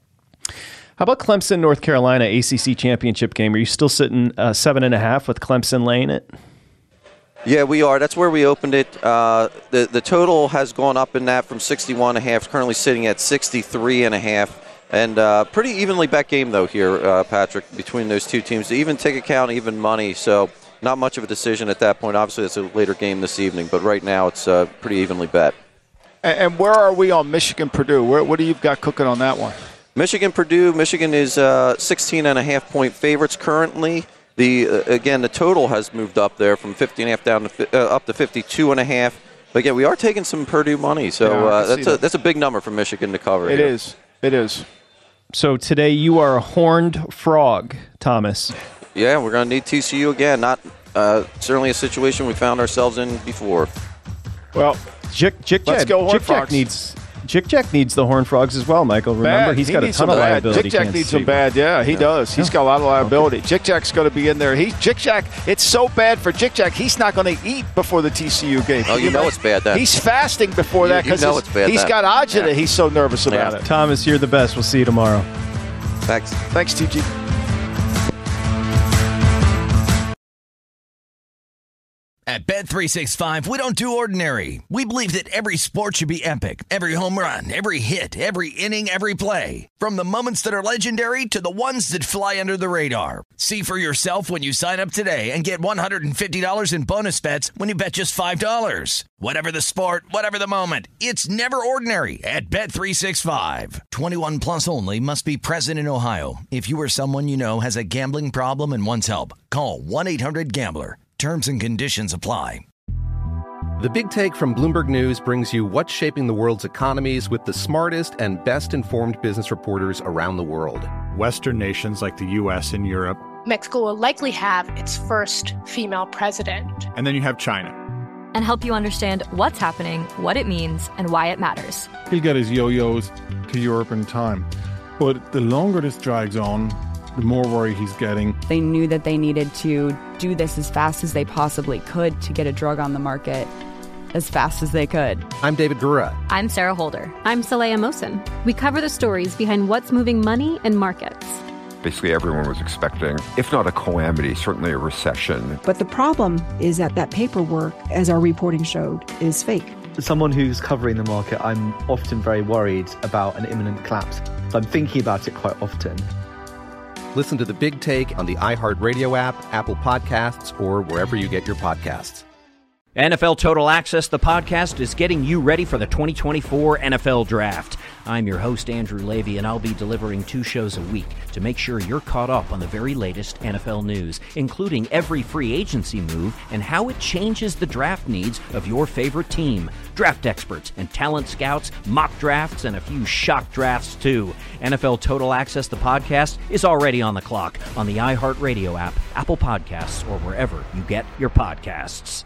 How about Clemson, North Carolina, ACC championship game? Are you still sitting 7.5 with Clemson laying it? Yeah, we are. That's where we opened it. The total has gone up in that from 61.5, currently sitting at 63.5. And pretty evenly bet game, though, here, Patrick, between those two teams. Even ticket count, even money. So not much of a decision at that point. Obviously, it's a later game this evening. But right now, it's pretty evenly bet. And where are we on Michigan-Purdue? What do you got cooking on that one? Michigan-Purdue. Michigan is 16.5-point favorites currently. The total has moved up there from 50.5 down to up to 52.5. But again, we are taking some Purdue money, so that's a big number for Michigan to cover. It is. So today you are a horned frog, Thomas. Yeah, we're going to need TCU again. Not certainly a situation we found ourselves in before. Well, let's go Horned Frogs. Jick Jack needs the Horned Frogs as well, Michael. Remember, he's got a ton of liability. Jick Jack needs them bad, yeah, he does. He's got a lot of liability. Jick Jack's going to be in there. Jick Jack, it's so bad for Jick Jack, he's not going to eat before the TCU game. Oh, you know it's bad then. He's fasting before that because he's got agita. Yeah. He's so nervous about it. Thomas, you're the best. We'll see you tomorrow. Thanks, TG. At Bet365, we don't do ordinary. We believe that every sport should be epic. Every home run, every hit, every inning, every play. From the moments that are legendary to the ones that fly under the radar. See for yourself when you sign up today and get $150 in bonus bets when you bet just $5. Whatever the sport, whatever the moment, it's never ordinary at Bet365. 21 plus only. Must be present in Ohio. If you or someone you know has a gambling problem and wants help, call 1-800-GAMBLER. Terms and conditions apply. The Big Take from Bloomberg News brings you what's shaping the world's economies with the smartest and best-informed business reporters around the world. Western nations like the U.S. and Europe. Mexico will likely have its first female president. And then you have China. And help you understand what's happening, what it means, and why it matters. He'll get his yo-yos to Europe in time. But the longer this drags on, the more worry he's getting. They knew that they needed to do this as fast as they possibly could to get a drug on the market as fast as they could. I'm David Gura. I'm Sarah Holder. I'm Saleha Mohsen. We cover the stories behind what's moving money and markets. Basically, everyone was expecting, if not a calamity, certainly a recession. But the problem is that paperwork, as our reporting showed, is fake. As someone who's covering the market, I'm often very worried about an imminent collapse. So I'm thinking about it quite often. Listen to The Big Take on the iHeartRadio app, Apple Podcasts, or wherever you get your podcasts. NFL Total Access, the podcast, is getting you ready for the 2024 NFL Draft. I'm your host, Andrew Levy, and I'll be delivering 2 shows a week to make sure you're caught up on the very latest NFL news, including every free agency move and how it changes the draft needs of your favorite team. draft experts and talent scouts, mock drafts, and a few shock drafts too. NFL Total Access, the podcast, is already on the clock on the iHeartRadio app, Apple Podcasts, or wherever you get your podcasts.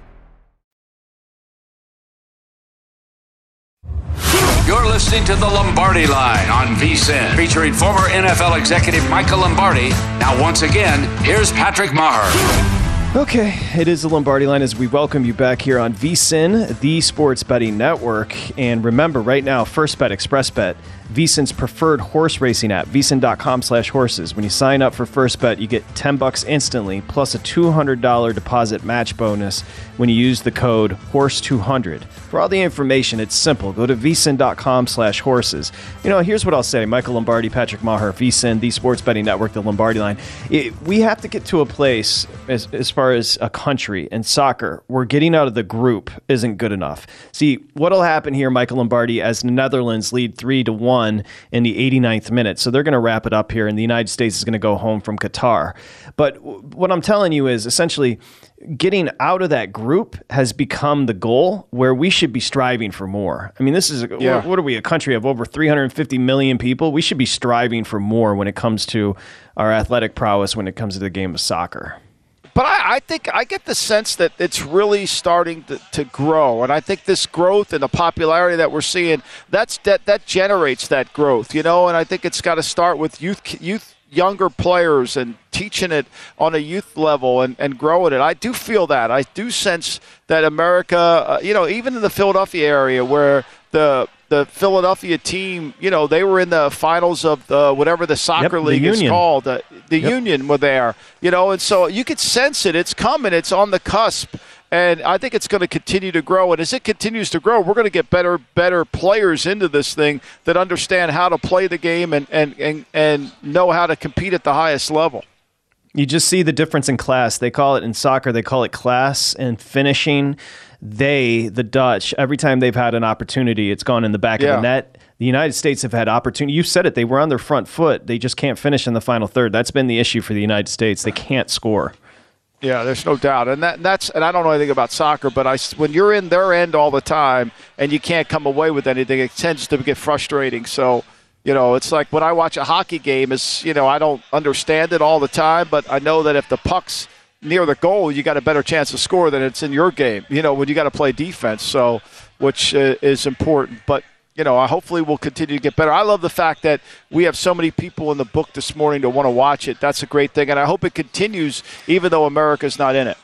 You're listening to The Lombardi Line on VSiN, featuring former NFL executive Michael Lombardi. Now, once again, here's Patrick Maher. Okay, it is The Lombardi Line as we welcome you back here on VSiN, the sports betting network. And remember, right now, First Bet, Express Bet, VSiN's preferred horse racing app, VSiN.com/horses. When you sign up for First Bet, you get $10 instantly, plus a $200 deposit match bonus when you use the code HORSE200. For all the information, it's simple. Go to VSiN.com/horses. You know, here's what I'll say. Michael Lombardi, Patrick Maher, VSiN, the sports betting network, the Lombardi Line. We have to get to a place, as far as a country and soccer, where getting out of the group isn't good enough. See, what'll happen here, Michael Lombardi, as the Netherlands lead 3-1 in the 89th minute. So they're going to wrap it up here, and the United States is going to go home from Qatar. But what I'm telling you is essentially getting out of that group has become the goal where we should be striving for more. I mean, this is, what are we, a country of over 350 million people? We should be striving for more when it comes to our athletic prowess, when it comes to the game of soccer. But I think I get the sense that it's really starting to grow. And I think this growth and the popularity that we're seeing, that generates that growth, you know. And I think it's got to start with younger players and teaching it on a youth level and growing it. I do feel that. I do sense that America, even in the Philadelphia area where the Philadelphia team, they were in the finals of whatever the soccer league is called. The Union were there, and so you could sense it. It's coming. It's on the cusp. And I think it's going to continue to grow. And as it continues to grow, we're going to get better players into this thing that understand how to play the game and know how to compete at the highest level. You just see the difference in class. They call it in soccer, they call it class and finishing. The Dutch, every time they've had an opportunity, it's gone in the back of the net. The United States have had opportunity. You said it. They were on their front foot. They just can't finish in the final third. That's been the issue for the United States. They can't score. Yeah, there's no doubt. And that's I don't know anything about soccer, but when you're in their end all the time and you can't come away with anything, it tends to get frustrating. So, it's like when I watch a hockey game, I don't understand it all the time, but I know that if the puck's near the goal, you got a better chance to score than it's in your game, when you got to play defense, so which is important. But, hopefully we'll continue to get better. I love the fact that we have so many people in the book this morning to want to watch it. That's a great thing, and I hope it continues even though America's not in it.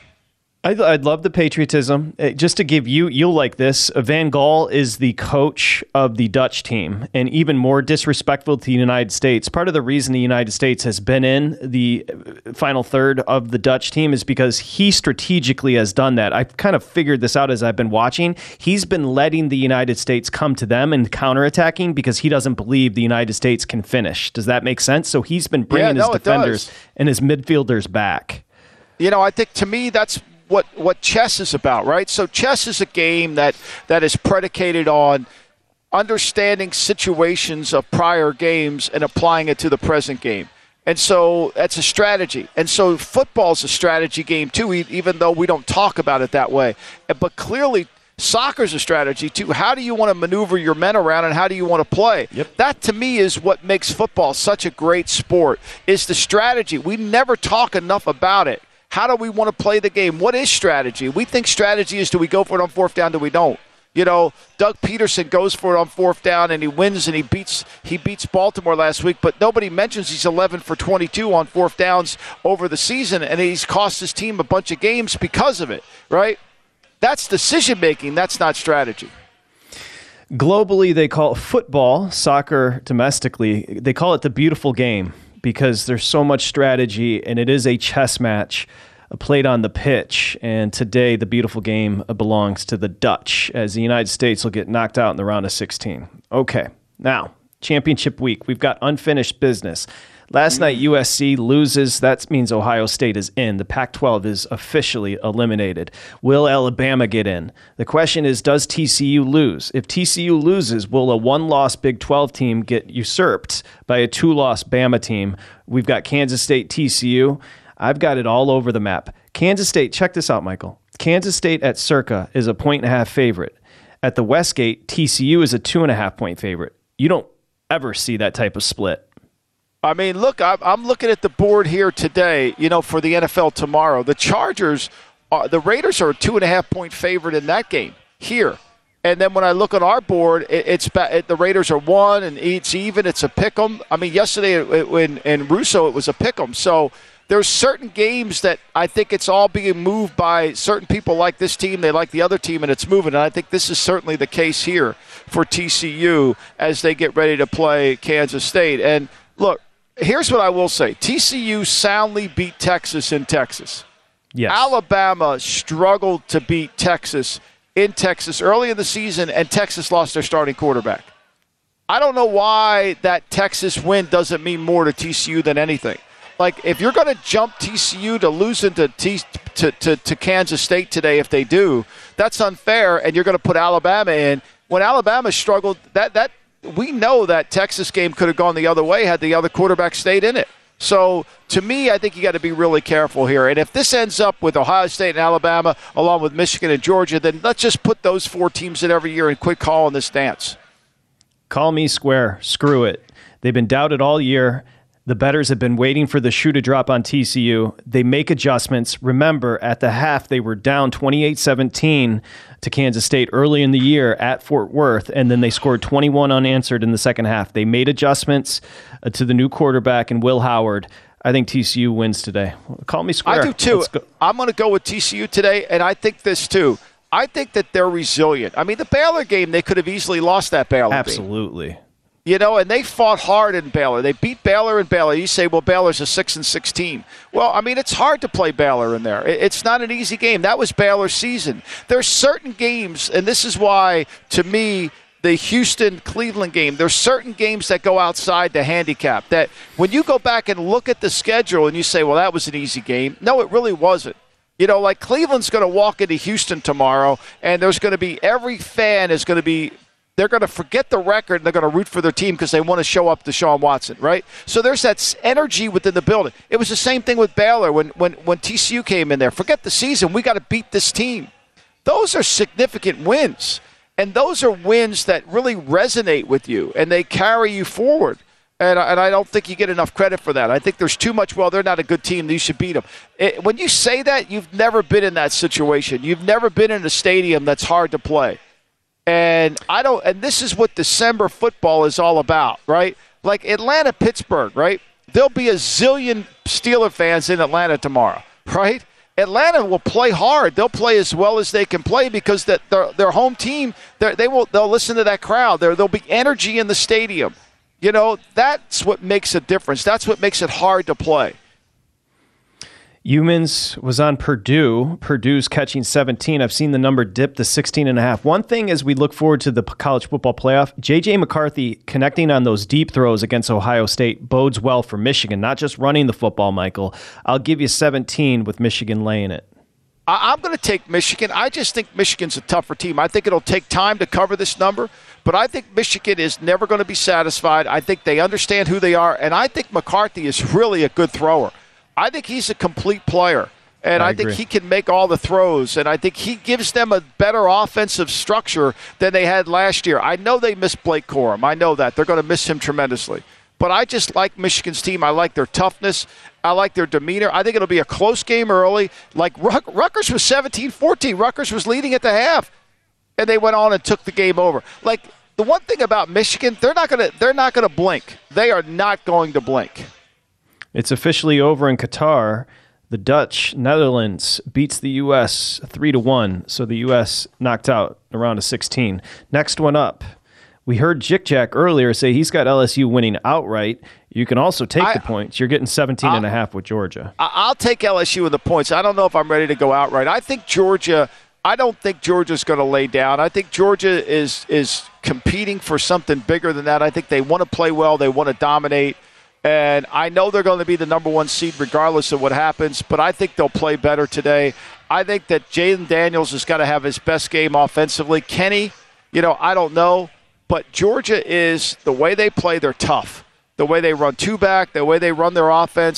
I'd love the patriotism. Just to give you'll like this. Van Gaal is the coach of the Dutch team, and even more disrespectful to the United States. Part of the reason the United States has been in the final third of the Dutch team is because he strategically has done that. I've kind of figured this out as I've been watching. He's been letting the United States come to them and counterattacking because he doesn't believe the United States can finish. Does that make sense? So he's been bringing his defenders and his midfielders back. I think to me that's what chess is about, right? So chess is a game that is predicated on understanding situations of prior games and applying it to the present game. And so that's a strategy. And so football is a strategy game too, even though we don't talk about it that way. But clearly soccer's a strategy too. How do you want to maneuver your men around and how do you want to play? That to me is what makes football such a great sport, is the strategy. We never talk enough about it. How do we want to play the game? What is strategy? We think strategy is, do we go for it on fourth down, do we don't? Doug Peterson goes for it on fourth down and he wins and he beats Baltimore last week, but nobody mentions he's 11 for 22 on fourth downs over the season, and he's cost his team a bunch of games because of it, right? That's decision making. That's not strategy. Globally, they call football, soccer domestically, they call it the beautiful game, because there's so much strategy, and it is a chess match played on the pitch. And today, the beautiful game belongs to the Dutch, as the United States will get knocked out in the round of 16. Okay, now, championship week. We've got unfinished business. Last night, USC loses. That means Ohio State is in. The Pac-12 is officially eliminated. Will Alabama get in? The question is, does TCU lose? If TCU loses, will a one-loss Big 12 team get usurped by a two-loss Bama team? We've got Kansas State, TCU. I've got it all over the map. Kansas State, check this out, Michael. Kansas State at Circa is a 1.5 favorite. At the Westgate, TCU is a 2.5-point favorite. You don't ever see that type of split. I mean, look, I'm looking at the board here today, for the NFL tomorrow. The Chargers, the Raiders are a 2.5-point favorite in that game here. And then when I look on our board, the Raiders are 1 and it's even. It's a pick'em. I mean, yesterday in Russo, it was a pick'em. So there's certain games that I think it's all being moved by certain people like this team, they like the other team, and it's moving. And I think this is certainly the case here for TCU as they get ready to play Kansas State. And look, here's what I will say. TCU soundly beat Texas in Texas. Yes. Alabama struggled to beat Texas in Texas early in the season, and Texas lost their starting quarterback. I don't know why that Texas win doesn't mean more to TCU than anything. Like, if you're going to jump TCU to losing to Kansas State today, if they do, that's unfair, and you're going to put Alabama in. When Alabama struggled, that we know that Texas game could have gone the other way had the other quarterback stayed in it. So, to me, I think you got to be really careful here. And if this ends up with Ohio State and Alabama, along with Michigan and Georgia, then let's just put those 4 teams in every year and quit calling this dance. Call me square. Screw it. They've been doubted all year. The bettors have been waiting for the shoe to drop on TCU. They make adjustments. Remember, at the half, they were down 28-17 to Kansas State early in the year at Fort Worth, and then they scored 21 unanswered in the second half. They made adjustments to the new quarterback and Will Howard. I think TCU wins today. Call me square. I do, too. I'm going to go with TCU today, and I think this, too. I think that they're resilient. I mean, the Baylor game, they could have easily lost that Baylor game. Absolutely. And they fought hard in Baylor. They beat Baylor in Baylor. You say, well, Baylor's a 6-6 team. Well, I mean, it's hard to play Baylor in there. It's not an easy game. That was Baylor's season. There's certain games, and this is why, to me, the Houston-Cleveland game, there's certain games that go outside the handicap. That when you go back and look at the schedule and you say, well, that was an easy game. No, it really wasn't. Like Cleveland's going to walk into Houston tomorrow, and there's going to be every fan is going to be – they're going to forget the record and they're going to root for their team because they want to show up to Deshaun Watson, right? So there's that energy within the building. It was the same thing with Baylor when TCU came in there. Forget the season. We got to beat this team. Those are significant wins, and those are wins that really resonate with you, and they carry you forward. And I don't think you get enough credit for that. I think there's too much, well, they're not a good team, you should beat them. When you say that, you've never been in that situation. You've never been in a stadium that's hard to play. And this is what December football is all about, right? Like Atlanta, Pittsburgh, right? There'll be a zillion Steeler fans in Atlanta tomorrow, right? Atlanta will play hard. They'll play as well as they can play because their home team, they'll listen to that crowd. There'll be energy in the stadium. That's what makes a difference. That's what makes it hard to play. Humans was on Purdue. Purdue's catching 17. I've seen the number dip to 16.5. One thing as we look forward to the college football playoff, J.J. McCarthy connecting on those deep throws against Ohio State bodes well for Michigan, not just running the football, Michael. I'll give you 17 with Michigan laying it. I'm going to take Michigan. I just think Michigan's a tougher team. I think it'll take time to cover this number, but I think Michigan is never going to be satisfied. I think they understand who they are, and I think McCarthy is really a good thrower. I think he's a complete player, and I think he can make all the throws, and I think he gives them a better offensive structure than they had last year. I know they miss Blake Corum. I know that. They're going to miss him tremendously. But I just like Michigan's team. I like their toughness. I like their demeanor. I think it'll be a close game early. Like Rutgers was 17-14. Rutgers was leading at the half, and they went on and took the game over. Like, the one thing about Michigan, they're not going to blink. They are not going to blink. It's officially over in Qatar. The Netherlands beats the U.S. 3-1, so the U.S. knocked out a round of 16. Next one up. We heard Jick Jack earlier say he's got LSU winning outright. You can also take the points. You're getting 17.5 with Georgia. I'll take LSU with the points. I don't know if I'm ready to go outright. I don't think Georgia's going to lay down. I think Georgia is competing for something bigger than that. I think they want to play well. They want to dominate. And I know they're going to be the number one seed regardless of what happens, but I think they'll play better today. I think that Jaden Daniels has got to have his best game offensively. Kenny, I don't know, but Georgia is, the way they play, they're tough. The way they run two-back, the way they run their offense,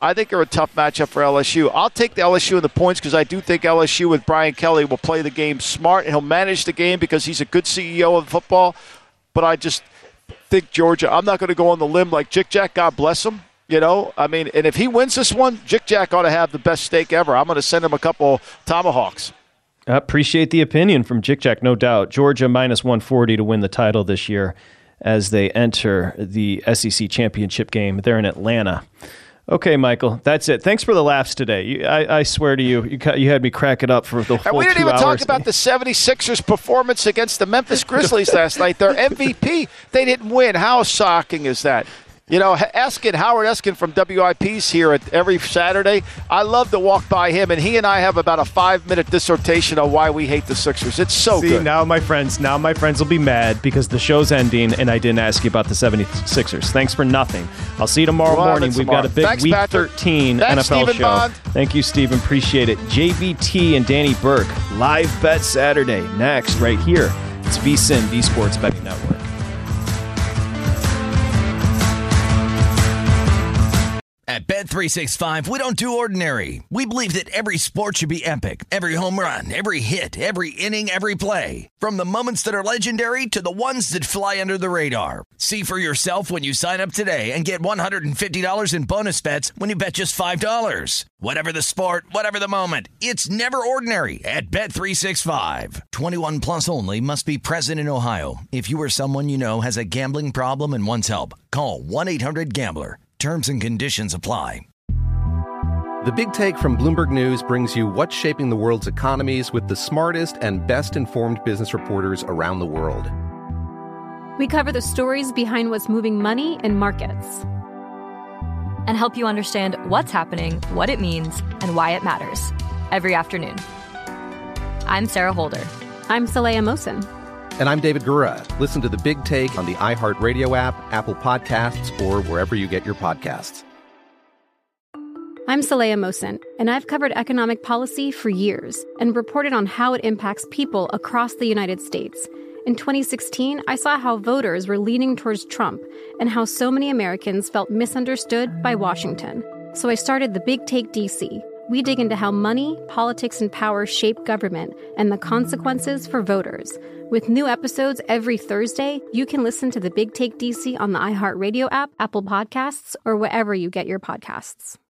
I think they're a tough matchup for LSU. I'll take the LSU in the points because I do think LSU with Brian Kelly will play the game smart, and he'll manage the game because he's a good CEO of football. But I just think Georgia, I'm not going to go on the limb like Jick Jack, God bless him. You know, I mean, and if he wins this one, Jick Jack ought to have the best steak ever. I'm going to send him a couple tomahawks. I appreciate the opinion from Jick Jack, no doubt. Georgia minus 140 to win the title this year as they enter the SEC championship game. They're in Atlanta. Okay, Michael, that's it. Thanks for the laughs today. I swear to you, you had me cracking up for the whole 2 hours. And we didn't even talk about the 76ers' performance against the Memphis Grizzlies last night. Their MVP, they didn't win. How shocking is that? You know, Howard Eskin from WIP's here every Saturday. I love to walk by him, and he and I have about a 5-minute dissertation on why we hate the Sixers. It's so good. Now my friends will be mad because the show's ending, and I didn't ask you about the 76ers. Thanks for nothing. I'll see you tomorrow morning. We've got a big Week Patrick. 13 Thanks, NFL Stephen show. Bond. Thank you, Stephen. Appreciate it. JVT and Danny Burke, live bet Saturday. Next, right here. It's VSiN, the Sports Betting Network. At Bet365, we don't do ordinary. We believe that every sport should be epic. Every home run, every hit, every inning, every play. From the moments that are legendary to the ones that fly under the radar. See for yourself when you sign up today and get $150 in bonus bets when you bet just $5. Whatever the sport, whatever the moment, it's never ordinary at Bet365. 21 plus only. Must be present in Ohio. If you or someone you know has a gambling problem and wants help, call 1-800-GAMBLER. Terms and conditions apply. The Big Take from Bloomberg News brings you what's shaping the world's economies with the smartest and best-informed business reporters around the world. We cover the stories behind what's moving money and markets, and help you understand what's happening, what it means, and why it matters every afternoon. I'm Sarah Holder. I'm Saleha Mohsin. And I'm David Gura. Listen to The Big Take on the iHeartRadio app, Apple Podcasts, or wherever you get your podcasts. I'm Saleha Mohsin, and I've covered economic policy for years and reported on how it impacts people across the United States. In 2016, I saw how voters were leaning towards Trump and how so many Americans felt misunderstood by Washington. So I started The Big Take DC. We dig into how money, politics, and power shape government and the consequences for voters. With new episodes every Thursday, you can listen to The Big Take DC on the iHeartRadio app, Apple Podcasts, or wherever you get your podcasts.